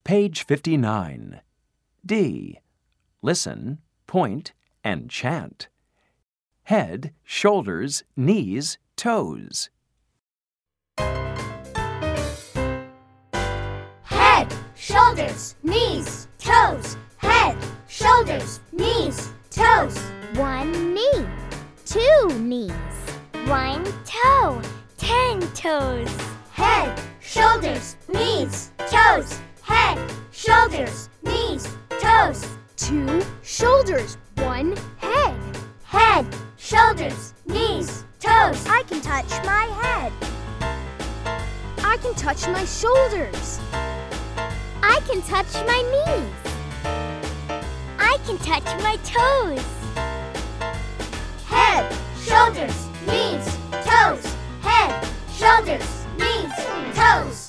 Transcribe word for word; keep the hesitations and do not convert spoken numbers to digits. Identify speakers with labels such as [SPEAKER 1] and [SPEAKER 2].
[SPEAKER 1] Page fifty-nine. D. Listen, point, and chant. Head, shoulders, knees, toes.
[SPEAKER 2] Head, shoulders, knees, toes. Head, shoulders, knees, toes.
[SPEAKER 3] One knee, two knees, one toe, ten toes.
[SPEAKER 2] Head, shoulders, knees, toes. Head, shoulders, knees, toes.
[SPEAKER 3] Two shoulders, one head.
[SPEAKER 2] Head, shoulders, knees, toes.
[SPEAKER 3] I can touch my head. I can touch my shoulders. I can touch my knees. I can touch my toes.
[SPEAKER 2] Head, shoulders, knees, toes. Head, shoulders, knees, toes.